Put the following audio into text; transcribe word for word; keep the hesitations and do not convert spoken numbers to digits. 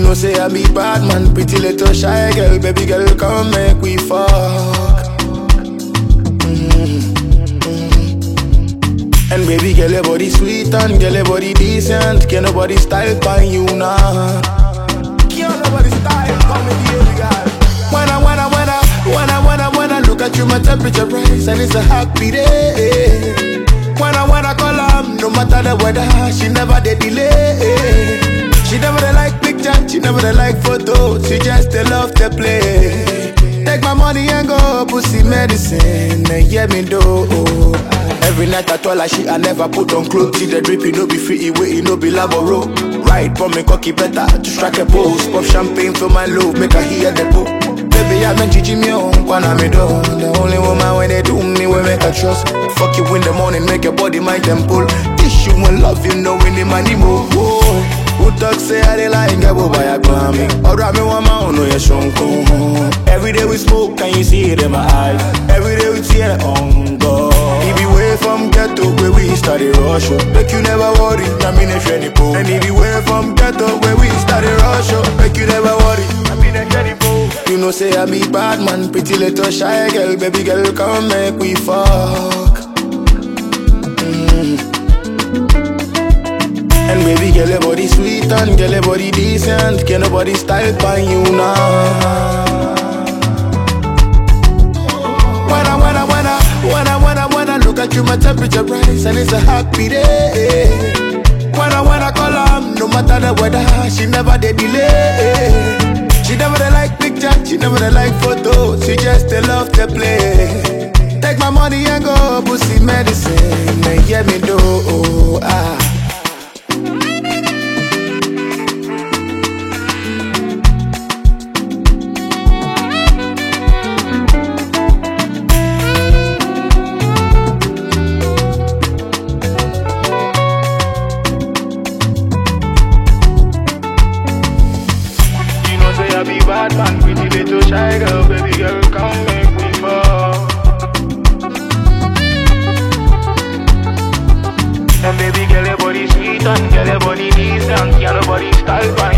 know say I be bad man, pretty little shy girl, baby girl, come make we fuck. Mm-hmm. Mm-hmm. And baby girl, your body sweet and girl, your body decent. Can't nobody style by you now. Can't nobody style by me, baby girl. When I, when I, when I, when I, when I, when I look at you, my temperature rise and it's a happy day. When I, when I call her, no matter the weather, she never did delay. She never dey like picture, she never dey like photo. She just dey love to play. Take my money and go pussy medicine, and yeah me do. Every night I told her she I never put on clothes. See the drip, you no be free, way, you no be laboro. Ride for me cocky better to strike a pose. Pop champagne for my love, make her hear the book. Baby, I been Gigi me on, wanna me do. The only woman when they do me, we make her trust. Fuck you in the morning, make your body my temple. Tissue and love, you know when the money move. Who talk say I dey like get boy I call me. Or me one man no you shunko. Every day we smoke, can you see it in my eyes? Every day we tear on God. If you way from ghetto where we started rush, make you never worry. I mean if any po. And if you way from ghetto where we started rush, make you never worry. I mean if any po. You know say I be bad man, pretty little shy girl, baby girl, come make we fuck. Mm. And baby girl, your body sweet and girl, your body decent. Can't nobody style by you now. When I, when I, when I, when I, when I, when I look at you, my temperature rise and it's a happy day. When I, when I call her, no matter the weather, she never did delay. She never dey like picture, she never dey like photo. She just dey love to play. Take my money and go pussy medicine, and yeah me do. Ah. I be bad man, pretty little shy girl, baby girl, come make me fall. And baby girl, your body sweet and girl, your body decent, girl, your body style fine.